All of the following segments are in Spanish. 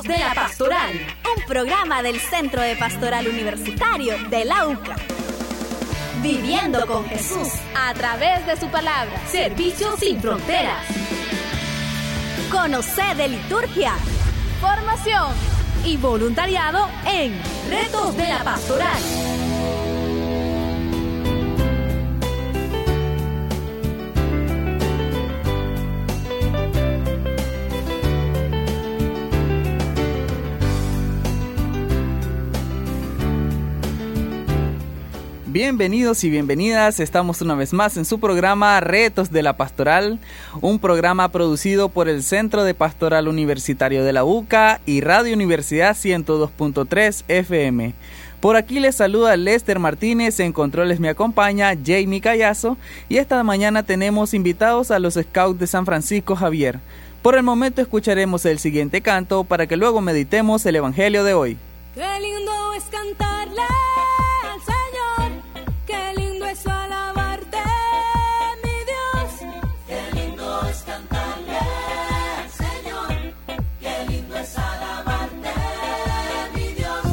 Retos de la Pastoral, un programa del Centro de Pastoral Universitario de la UCA. Viviendo con Jesús a través de su palabra. Servicio sin fronteras. Conocer de liturgia, formación y voluntariado en Retos de la Pastoral. Bienvenidos y bienvenidas, estamos una vez más en su programa Retos de la Pastoral, un programa producido por el Centro de Pastoral Universitario de la UCA y Radio Universidad 102.3 FM. Por aquí les saluda Lester Martínez, en controles me acompaña Jamie Callazo y esta mañana tenemos invitados a los Scouts de San Francisco Javier. Por el momento escucharemos el siguiente canto para que luego meditemos el Evangelio de hoy. Qué lindo es cantarle al Señor, qué lindo es alabarte, mi Dios. Qué lindo es cantarle al Señor, qué lindo es alabarte, mi Dios.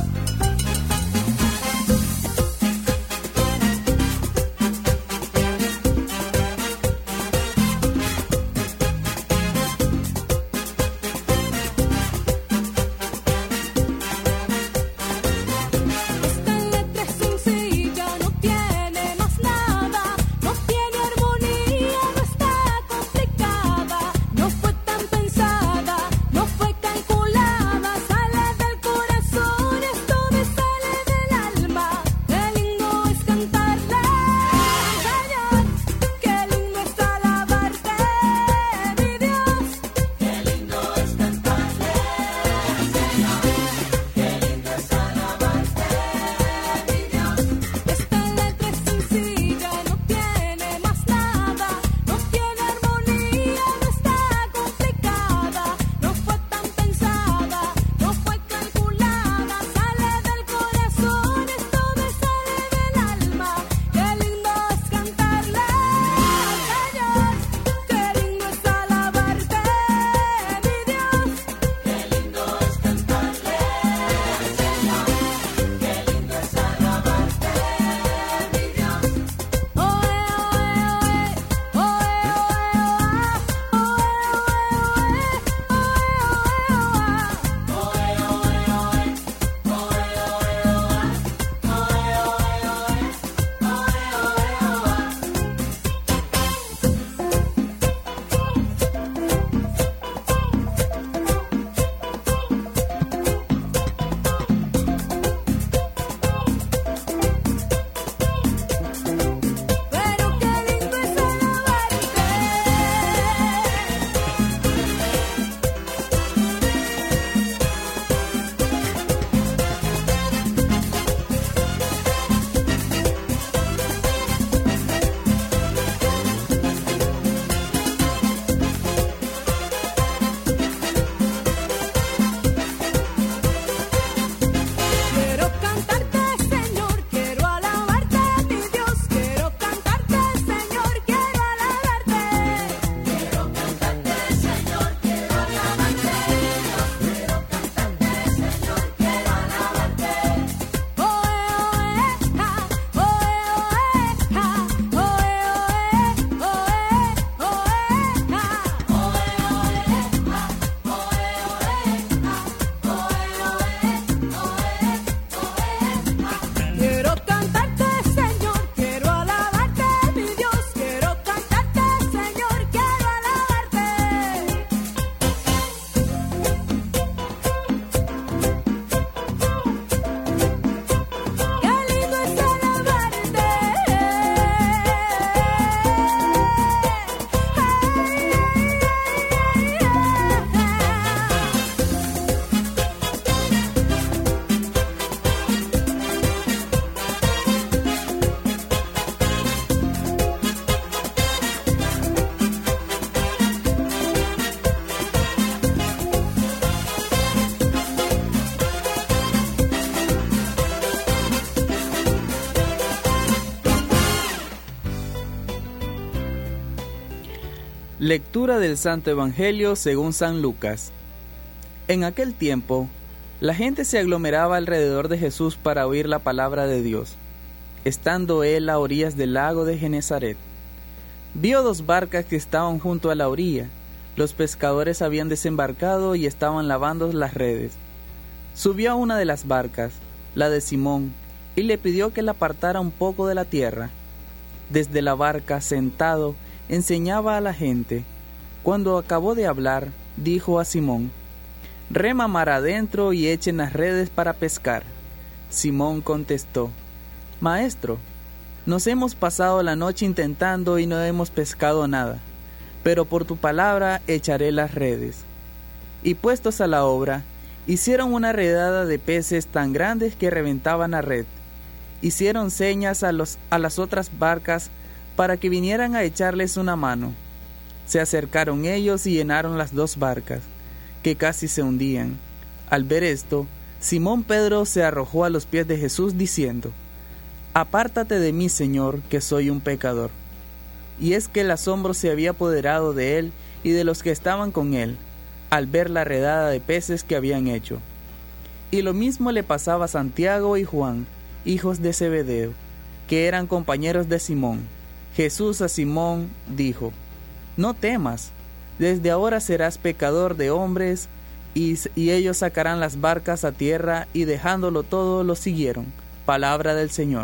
Lectura del Santo Evangelio según San Lucas. En aquel tiempo, la gente se aglomeraba alrededor de Jesús para oír la palabra de Dios. Estando él a orillas del lago de Genezaret, vio 2 barcas que estaban junto a la orilla. Los pescadores habían desembarcado y estaban lavando las redes. Subió a una de las barcas, la de Simón, y le pidió que la apartara un poco de la tierra. Desde la barca, sentado, enseñaba a la gente. Cuando acabó de hablar, dijo a Simón: «Rema mar adentro y echen las redes para pescar». Simón contestó: «Maestro, nos hemos pasado la noche intentando y no hemos pescado nada, pero por tu palabra echaré las redes». Y puestos a la obra, hicieron una redada de peces tan grandes que reventaban la red. Hicieron señas a las otras barcas para que vinieran a echarles una mano. Se acercaron ellos y llenaron las 2 barcas, que casi se hundían. Al ver esto, Simón Pedro se arrojó a los pies de Jesús diciendo: «Apártate de mí, Señor, que soy un pecador». Y es que el asombro se había apoderado de él y de los que estaban con él, al ver la redada de peces que habían hecho. Y lo mismo le pasaba a Santiago y Juan, hijos de Zebedeo, que eran compañeros de Simón. Jesús a Simón dijo: «No temas, desde ahora serás pescador de hombres». Y ellos sacarán las barcas a tierra, y dejándolo todo, lo siguieron. Palabra del Señor.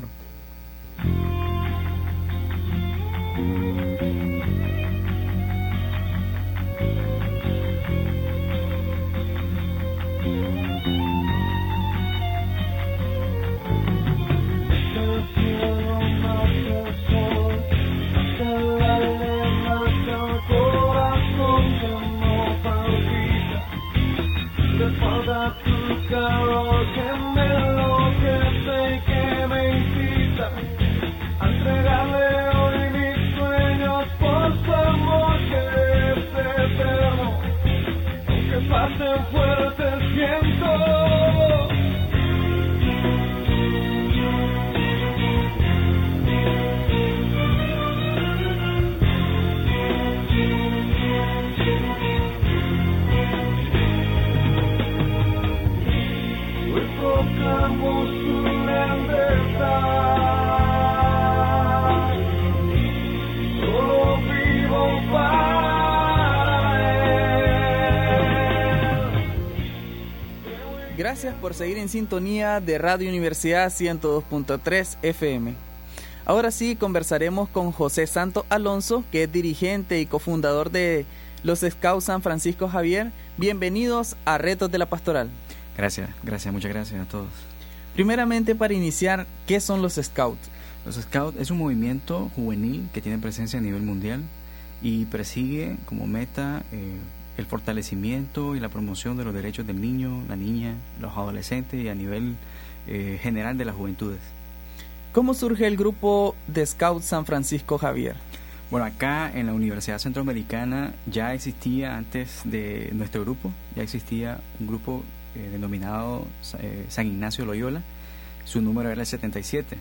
Gracias por seguir en sintonía de Radio Universidad 102.3 FM. Ahora sí conversaremos con José Santos Alonso, que es dirigente y cofundador de los Scouts San Francisco Javier. Bienvenidos a Retos de la Pastoral. Gracias, muchas gracias a todos. Primeramente, para iniciar, ¿qué son los Scouts? Los Scouts es un movimiento juvenil que tiene presencia a nivel mundial y persigue como meta el fortalecimiento y la promoción de los derechos del niño, la niña, los adolescentes y a nivel general de las juventudes. ¿Cómo surge el grupo de Scouts San Francisco Javier? Bueno, acá en la Universidad Centroamericana ya existía, antes de nuestro grupo, ya existía un grupo denominado San Ignacio Loyola. Su número era el 77.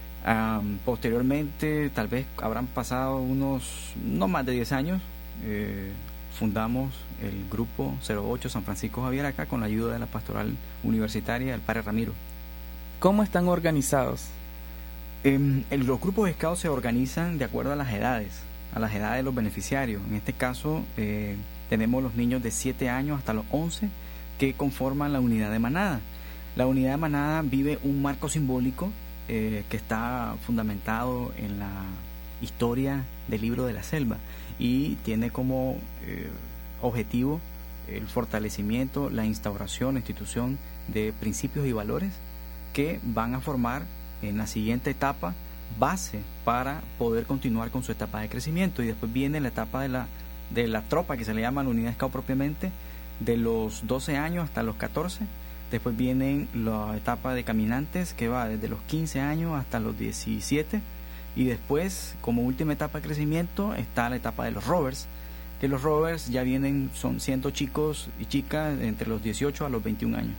Posteriormente, tal vez habrán pasado no más de 10 años, fundamos el grupo 08 San Francisco Javier acá con la ayuda de la pastoral universitaria del padre Ramiro. ¿Cómo están organizados? Los grupos de scouts se organizan de acuerdo a las edades de los beneficiarios. En este caso tenemos los niños de 7 años hasta los 11 que conforman la unidad de manada. La unidad de manada vive un marco simbólico que está fundamentado en la historia del libro de la selva y tiene como objetivo el fortalecimiento, la instauración, la institución de principios y valores que van a formar en la siguiente etapa base para poder continuar con su etapa de crecimiento. Y después viene la etapa de la tropa, que se le llama la unidad scout propiamente, de los 12 años hasta los 14. Después viene la etapa de caminantes, que va desde los 15 años hasta los 17. Y después, como última etapa de crecimiento, está la etapa de los rovers, que los rovers ya son siendo chicos y chicas entre los 18 a los 21 años.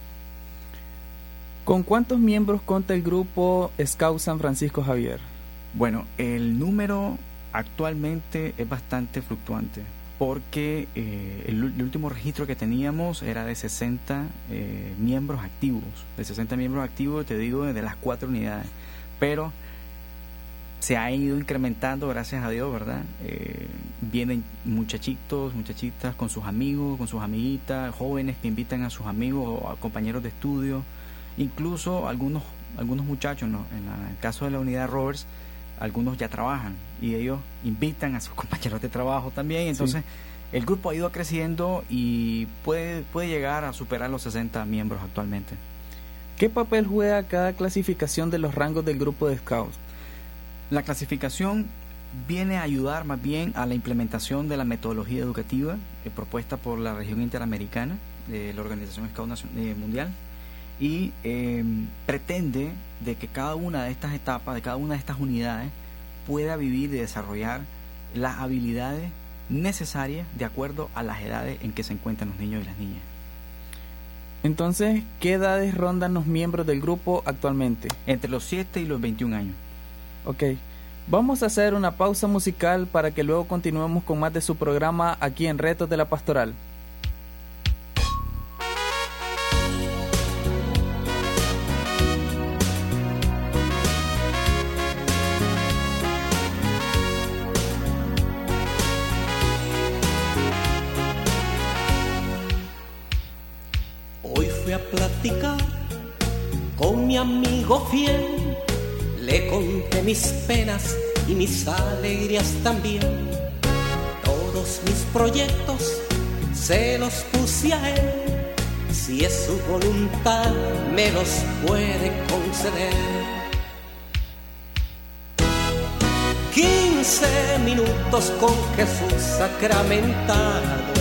¿Con cuántos miembros cuenta el grupo Scout San Francisco Javier? Bueno, el número actualmente es bastante fluctuante. porque el último registro que teníamos era de 60 miembros activos. De 60 miembros activos, te digo, de las 4 unidades. Pero se ha ido incrementando, gracias a Dios, ¿verdad? Vienen muchachitos, muchachitas con sus amigos, con sus amiguitas, jóvenes que invitan a sus amigos o a compañeros de estudio. Incluso algunos muchachos, ¿no? En el caso de la unidad Roberts, algunos ya trabajan y ellos invitan a sus compañeros de trabajo también. Entonces, el grupo ha ido creciendo y puede llegar a superar los 60 miembros actualmente. ¿Qué papel juega cada clasificación de los rangos del grupo de Scouts? La clasificación viene a ayudar más bien a la implementación de la metodología educativa propuesta por la región interamericana de la Organización Scout Mundial, y pretende de que cada una de estas etapas, de cada una de estas unidades, pueda vivir y desarrollar las habilidades necesarias de acuerdo a las edades en que se encuentran los niños y las niñas. Entonces, ¿qué edades rondan los miembros del grupo actualmente? Entre los 7 y los 21 años. Ok, vamos a hacer una pausa musical para que luego continuemos con más de su programa aquí en Retos de la Pastoral. Hoy fui a platicar con mi amigo fiel. Le conté mis penas y mis alegrías también. Todos mis proyectos se los puse a él. Si es su voluntad, me los puede conceder. 15 minutos con Jesús sacramentado.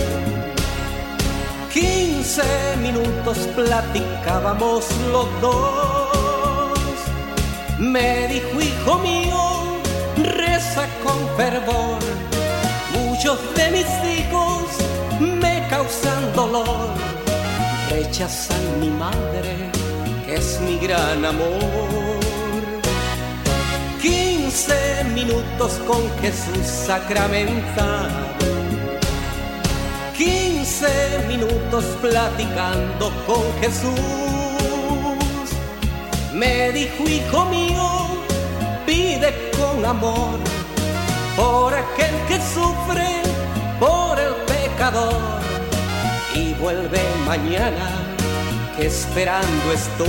15 minutos platicábamos los dos. Me dijo, hijo mío, reza con fervor. Muchos de mis hijos me causan dolor. Rechazan mi madre, que es mi gran amor. 15 minutos con Jesús sacramentado. 15 minutos platicando con Jesús. Me dijo, hijo mío, pide con amor por aquel que sufre, por el pecador, y vuelve mañana, que esperando estoy.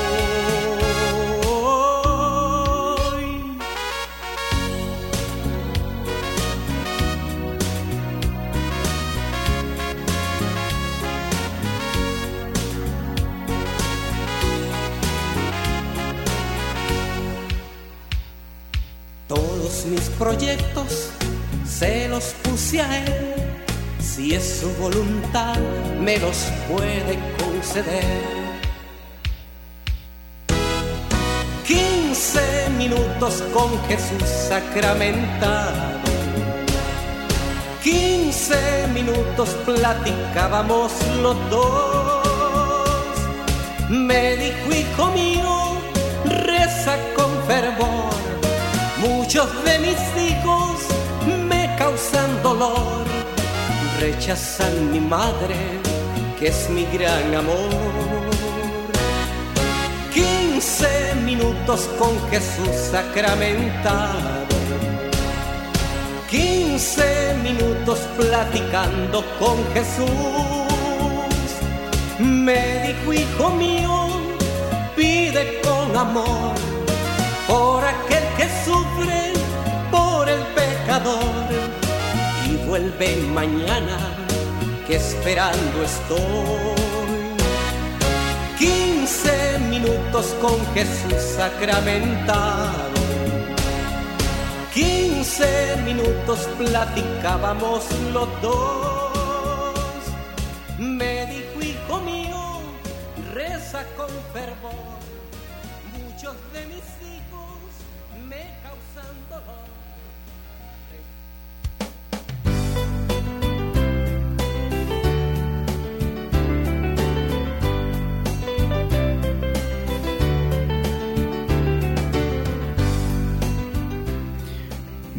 Todos mis proyectos se los puse a él. Si es su voluntad, me los puede conceder. 15 minutos con Jesús sacramentado. 15 minutos platicábamos los dos. Me dijo, hijo mío, reza con fervor. Muchos de mis hijos me causan dolor. Rechazan mi madre, que es mi gran amor. 15 minutos con Jesús sacramentado. 15 minutos platicando con Jesús. Me dijo, hijo mío, pide con amor por aquel que sufre, por el pecador, y vuelve mañana, que esperando estoy. 15 minutos con Jesús sacramentado. 15 minutos platicábamos los dos. Me dijo, hijo mío, reza con fervor. Muchos de mis hijos me causan dolor.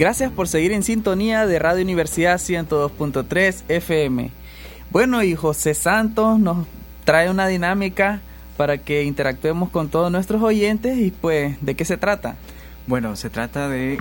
Gracias por seguir en sintonía de Radio Universidad 102.3 FM. Bueno, y José Santos nos trae una dinámica para que interactuemos con todos nuestros oyentes. Y pues, ¿de qué se trata? Bueno, se trata de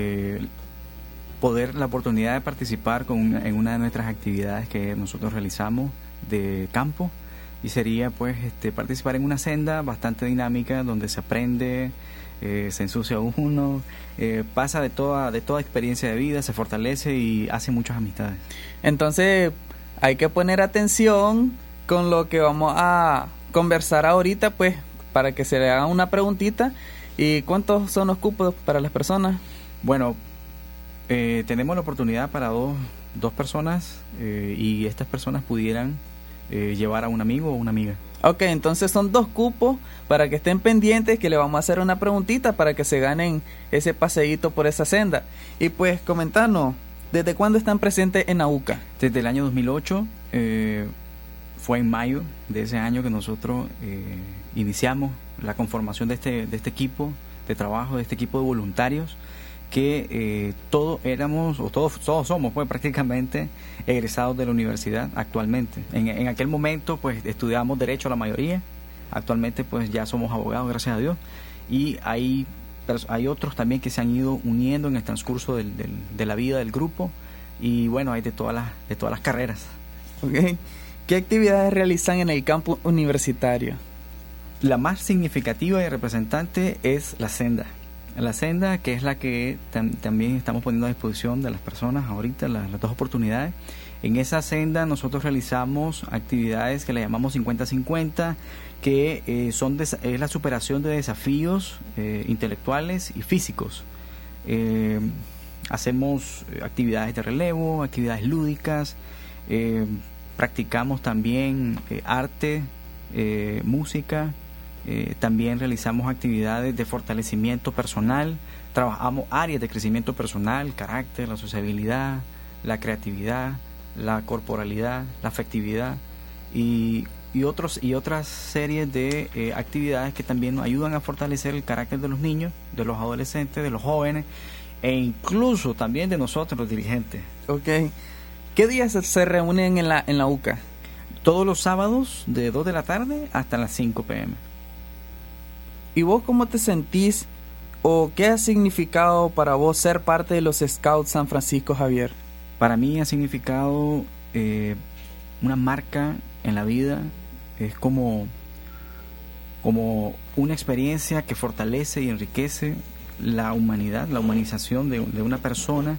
poder la oportunidad de participar en una de nuestras actividades que nosotros realizamos de campo, y sería pues participar en una senda bastante dinámica donde se aprende, se ensucia uno, pasa de toda experiencia de vida, se fortalece y hace muchas amistades. Entonces hay que poner atención con lo que vamos a conversar ahorita, pues, para que se le haga una preguntita. ¿Y cuántos son los cupos para las personas? Bueno, tenemos la oportunidad para dos personas, y estas personas pudieran llevar a un amigo o una amiga. Ok, entonces son 2 cupos para que estén pendientes, que le vamos a hacer una preguntita para que se ganen ese paseíto por esa senda. Y pues, comentanos, ¿desde cuándo están presentes en AUCA? Desde el año 2008, fue en mayo de ese año que nosotros iniciamos la conformación de este equipo de trabajo, de este equipo de voluntarios, que todos somos pues prácticamente egresados de la universidad actualmente. En aquel momento pues estudiábamos Derecho la mayoría, actualmente pues ya somos abogados, gracias a Dios, y hay otros también que se han ido uniendo en el transcurso de la vida del grupo, y bueno, hay de todas las carreras. Okay. ¿Qué actividades realizan en el campus universitario? La más significativa y representante es la senda. La senda, que es la que también estamos poniendo a disposición de las personas ahorita, las 2 oportunidades. En esa senda nosotros realizamos actividades que le llamamos 50-50, que es la superación de desafíos intelectuales y físicos. Hacemos actividades de relevo, actividades lúdicas, practicamos también arte, música. También realizamos actividades de fortalecimiento personal, trabajamos áreas de crecimiento personal, el carácter, la sociabilidad, la creatividad, la corporalidad, la afectividad y otras series de actividades que también nos ayudan a fortalecer el carácter de los niños, de los adolescentes, de los jóvenes e incluso también de nosotros los dirigentes. Ok. ¿Qué días se reúnen en la UCA? Todos los sábados de 2 de la tarde hasta las 5 p.m. ¿Y vos cómo te sentís o qué ha significado para vos ser parte de los Scouts San Francisco Javier? Para mí ha significado una marca en la vida, es como una experiencia que fortalece y enriquece la humanidad, la humanización de una persona,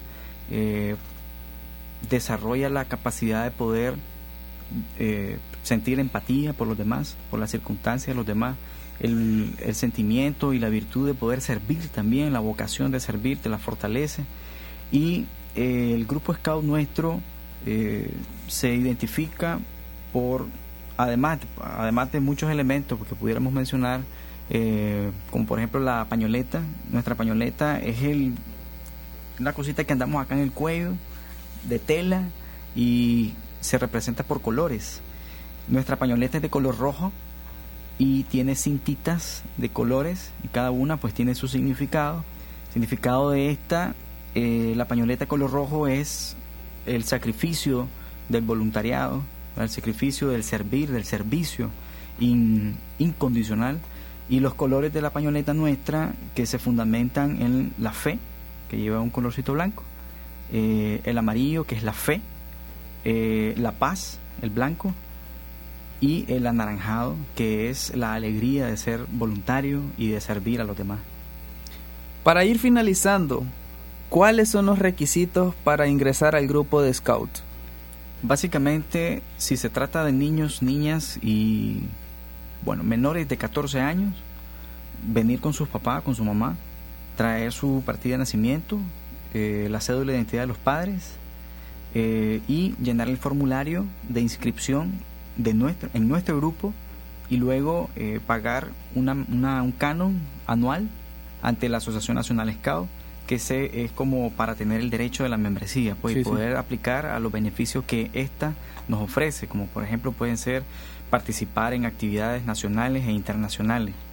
desarrolla la capacidad de poder sentir empatía por los demás, por las circunstancias de los demás, el sentimiento y la virtud de poder servir también, la vocación de servir te la fortalece. Y el grupo Scout nuestro se identifica por, además de muchos elementos que pudiéramos mencionar, como por ejemplo la pañoleta. Nuestra pañoleta es una cosita que andamos acá en el cuello, de tela, y se representa por colores. Nuestra pañoleta es de color rojo y tiene cintitas de colores, y cada una pues tiene su significado. El significado de esta, la pañoleta color rojo, es el sacrificio del voluntariado, el sacrificio del servir, del servicio incondicional. Y los colores de la pañoleta nuestra, que se fundamentan en la fe, que lleva un colorcito blanco, el amarillo, que es la fe, la paz, el blanco, y el anaranjado, que es la alegría de ser voluntario y de servir a los demás. Para ir finalizando, ¿cuáles son los requisitos para ingresar al grupo de Scout? Básicamente, si se trata de niños, niñas y menores de 14 años, venir con sus papás, con su mamá, traer su partida de nacimiento, la cédula de identidad de los padres, y llenar el formulario de inscripción en nuestro grupo, y luego pagar un canon anual ante la Asociación Nacional Scout, que es como para tener el derecho de la membresía, pues, y poder aplicar a los beneficios que ésta nos ofrece, como por ejemplo pueden ser participar en actividades nacionales e internacionales.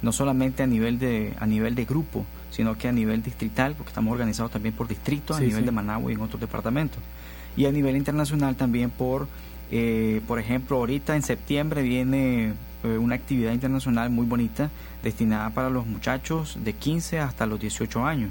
no solamente a nivel de grupo, sino que a nivel distrital, porque estamos organizados también por distritos, a nivel de Managua y en otros departamentos. Y a nivel internacional también por ejemplo, ahorita en septiembre viene una actividad internacional muy bonita destinada para los muchachos de 15 hasta los 18 años.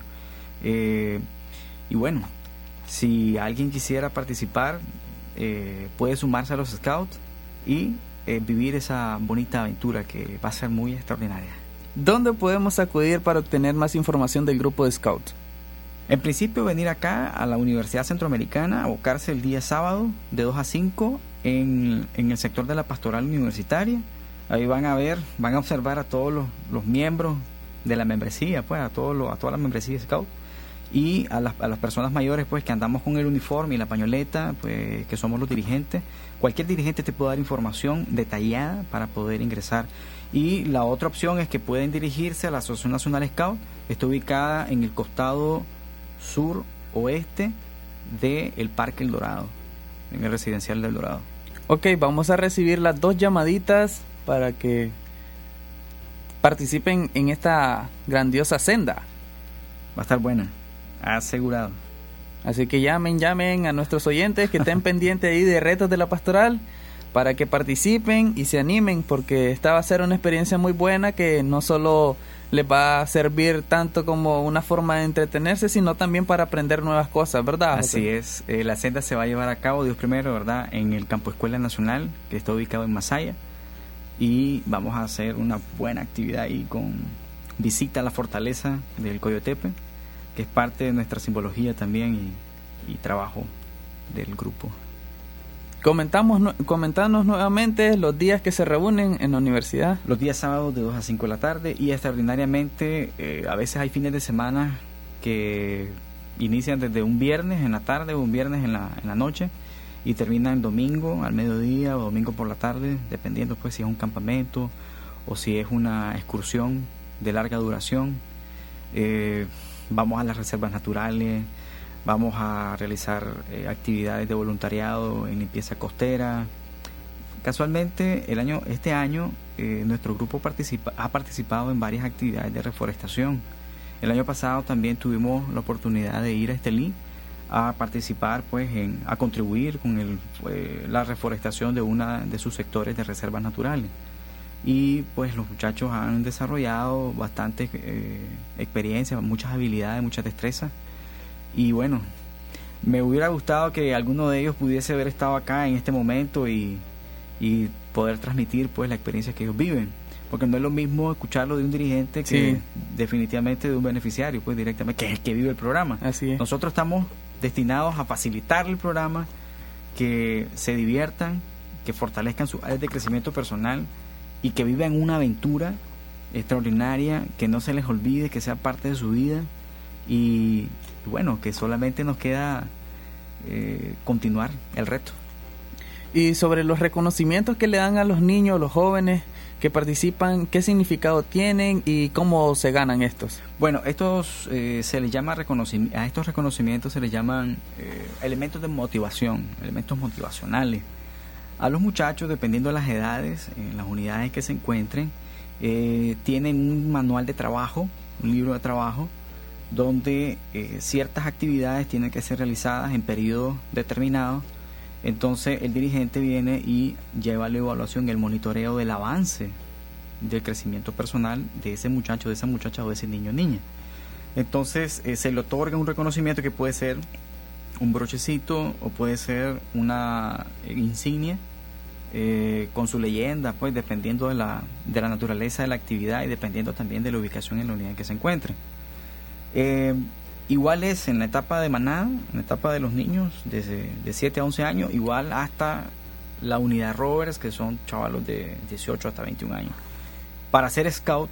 Y bueno, si alguien quisiera participar, puede sumarse a los Scouts y vivir esa bonita aventura que va a ser muy extraordinaria. ¿Dónde podemos acudir para obtener más información del grupo de Scouts? En principio, venir acá a la Universidad Centroamericana, abocarse el día sábado de 2 a 5 en el sector de la pastoral universitaria. Ahí van a observar a todos los miembros de la membresía, pues a toda la membresía Scout, y a las personas mayores, pues, que andamos con el uniforme y la pañoleta, pues, que somos los dirigentes. Cualquier dirigente te puede dar información detallada para poder ingresar. Y la otra opción es que pueden dirigirse a la Asociación Nacional Scout. Está ubicada en el costado sur-oeste del Parque El Dorado, en el residencial del Dorado. Ok, vamos a recibir las 2 llamaditas para que participen en esta grandiosa senda. Va a estar buena, asegurado. Así que llamen a nuestros oyentes que estén pendientes ahí de Retos de la Pastoral para que participen y se animen, porque esta va a ser una experiencia muy buena que no solo les va a servir tanto como una forma de entretenerse, sino también para aprender nuevas cosas, ¿verdad, José? Así es, la senda se va a llevar a cabo, Dios primero, ¿verdad?, en el Campo Escuela Nacional, que está ubicado en Masaya, y vamos a hacer una buena actividad ahí con visita a la fortaleza del Coyotepe, que es parte de nuestra simbología también y trabajo del grupo. Comentanos nuevamente los días que se reúnen en la universidad. Los días sábados de 2 a 5 de la tarde, y extraordinariamente a veces hay fines de semana que inician desde un viernes en la tarde o un viernes en la noche y terminan domingo al mediodía o domingo por la tarde, dependiendo pues si es un campamento o si es una excursión de larga duración. Vamos a las reservas naturales, vamos a realizar actividades de voluntariado en limpieza costera. Casualmente este año nuestro grupo ha participado en varias actividades de reforestación. El año pasado también tuvimos la oportunidad de ir a Estelí a participar, pues, a contribuir con la reforestación de una de sus sectores de reservas naturales. Y pues los muchachos han desarrollado bastante experiencia, muchas habilidades, muchas destrezas. Y bueno, me hubiera gustado que alguno de ellos pudiese haber estado acá en este momento y poder transmitir pues la experiencia que ellos viven, porque no es lo mismo escucharlo de un dirigente que definitivamente de un beneficiario, pues directamente, que es el que vive el programa. Así es. Nosotros estamos destinados a facilitar el programa, que se diviertan, que fortalezcan sus áreas de crecimiento personal y que vivan una aventura extraordinaria, que no se les olvide, que sea parte de su vida. Y bueno, que solamente nos queda continuar el reto. Y sobre los reconocimientos que le dan a los niños, los jóvenes que participan, ¿qué significado tienen y cómo se ganan estos? Bueno, se les llama a estos reconocimientos se les llaman elementos de motivación, elementos motivacionales. A los muchachos, dependiendo de las edades, en las unidades que se encuentren, tienen un manual de trabajo, un libro de trabajo, donde ciertas actividades tienen que ser realizadas en periodos determinados. Entonces el dirigente viene y lleva la evaluación y el monitoreo del avance del crecimiento personal de ese muchacho, de esa muchacha o de ese niño o niña. Entonces se le otorga un reconocimiento que puede ser un brochecito o puede ser una insignia con su leyenda, pues dependiendo de la naturaleza de la actividad y dependiendo también de la ubicación en la unidad en que se encuentre. Igual es en la etapa de manada, en la etapa de los niños de 7 a 11 años, igual hasta la unidad Rovers, que son chavalos de 18 hasta 21 años. Para ser scout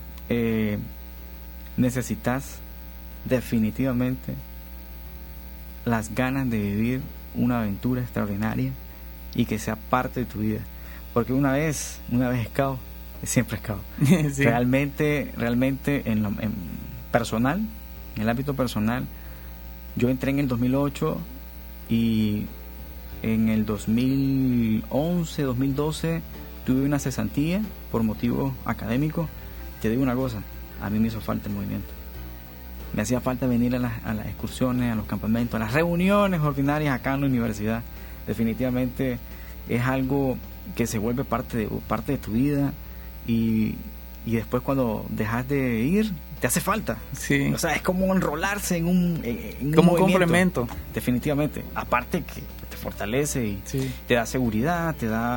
necesitas definitivamente las ganas de vivir una aventura extraordinaria y que sea parte de tu vida, porque una vez scout es siempre scout. Sí. Realmente en personal, en el ámbito personal, yo entré en el 2008 y en el 2011, 2012 tuve una cesantía por motivos académicos te digo una cosa, a mí me hizo falta el movimiento. Me hacía falta venir a las excursiones, a los campamentos, a las reuniones ordinarias acá en la universidad. Definitivamente es algo que se vuelve parte de tu vida y después cuando dejas de ir, te hace falta. Sí. O sea, es como enrolarse en un como un movimiento. complemento. Definitivamente. Aparte que te fortalece y te da seguridad,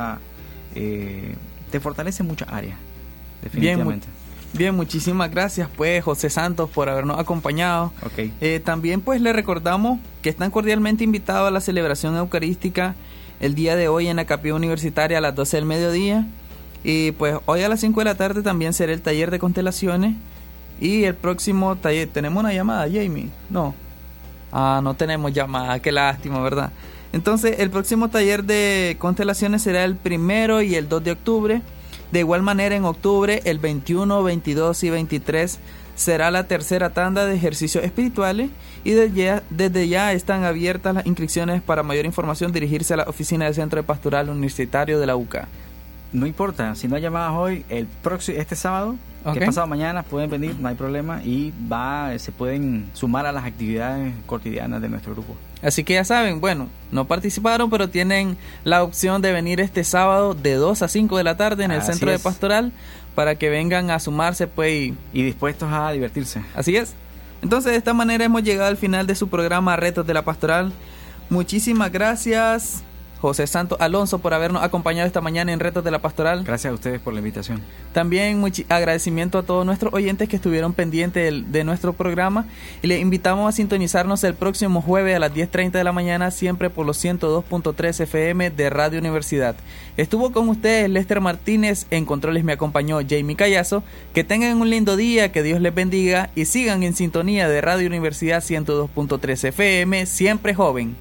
te fortalece en muchas áreas. Definitivamente. Bien, muchísimas gracias pues José Santos por habernos acompañado. Okay. También pues le recordamos que están cordialmente invitados a la celebración eucarística el día de hoy en la capilla universitaria a las 12 del mediodía. Y pues hoy a las 5 de la tarde también será el taller de constelaciones. Y el próximo taller, ¿tenemos una llamada, Jamie? No. No tenemos llamada, qué lástima, ¿verdad? Entonces el próximo taller de constelaciones será el 1 y el 2 de octubre. De igual manera, en octubre, el 21, 22 y 23 será la tercera tanda de ejercicios espirituales y desde ya están abiertas las inscripciones. Para mayor información, dirigirse a la oficina del Centro de Pastoral Universitario de la UCA. No importa, si no hay llamadas hoy, este sábado, que pasado mañana pueden venir, no hay problema, y se pueden sumar a las actividades cotidianas de nuestro grupo. Así que ya saben, bueno, no participaron, pero tienen la opción de venir este sábado de 2 a 5 de la tarde en el Centro de Pastoral para que vengan a sumarse pues y dispuestos a divertirse. Así es. Entonces de esta manera hemos llegado al final de su programa Retos de la Pastoral. Muchísimas gracias José Santos Alonso por habernos acompañado esta mañana en Retos de la Pastoral. Gracias a ustedes por la invitación. También agradecimiento a todos nuestros oyentes que estuvieron pendientes de nuestro programa y les invitamos a sintonizarnos el próximo jueves a las 10:30 de la mañana, siempre por los 102.3 FM de Radio Universidad. Estuvo con ustedes Lester Martínez, en controles me acompañó Jamie Callazo. Que tengan un lindo día, que Dios les bendiga y sigan en sintonía de Radio Universidad 102.3 FM, siempre joven.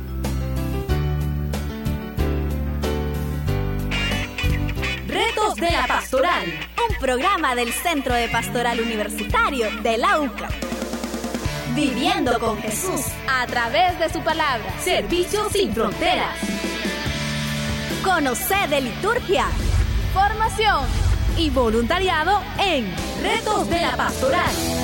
De la Pastoral, un programa del Centro de Pastoral Universitario de la UCA. Viviendo con Jesús A través de su palabra. Servicio sin fronteras. Conocer de liturgia, formación y voluntariado en Retos de la Pastoral.